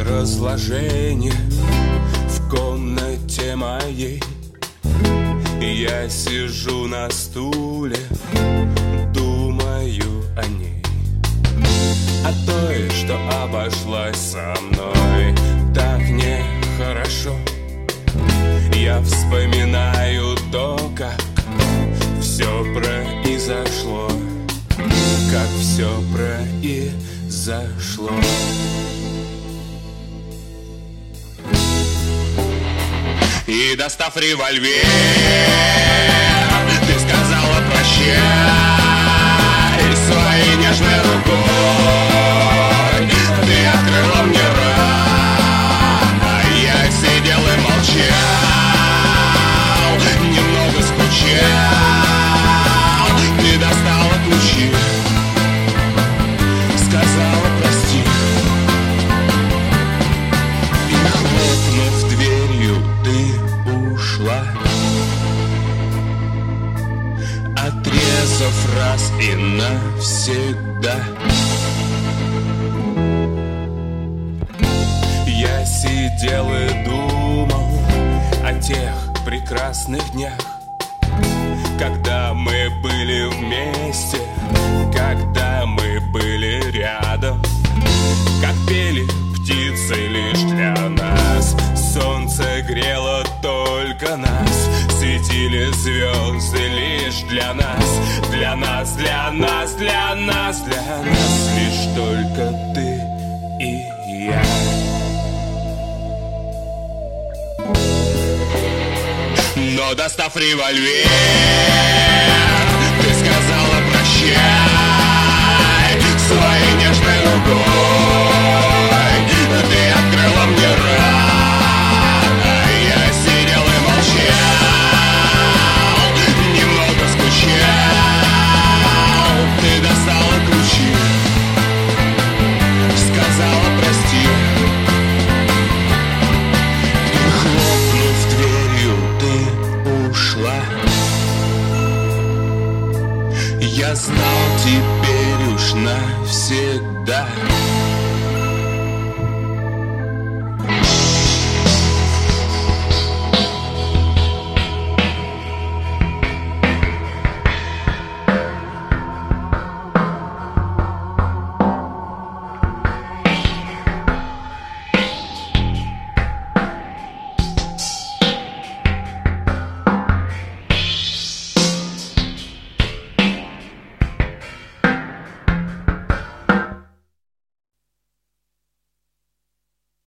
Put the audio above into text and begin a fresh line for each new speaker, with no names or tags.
разложение в комнате моей. Я сижу на стуле, думаю о ней, о той, что обошлась со мной так нехорошо. Я вспоминаю то, как все произошло, как все произошло. И достав револьвер, ты сказала прощай своей нежной рукой. Ты открыла мне рот, а я сидел и молчал, немного скучал. Ты достала ключи, сказала прости, и, хлопнув дверью, ты ушла, отрезав раз и навсегда. Я сидел и думал о тех прекрасных днях, когда мы были вместе, когда мы были рядом, как пели птицы лишь для нас. Солнце грело только нас, светили звезды лишь для нас, для нас, для нас, для нас, для нас. Лишь только ты и я. Но достав револьвер, ты сказала прощай своей нежной рукой. Ты открыла мне рот, а я сидел и молчал, немного скучал. Ты достала ключи, сказала прости, и, хлопнув дверью, ты ушла. Я знал теперь уж навсегда,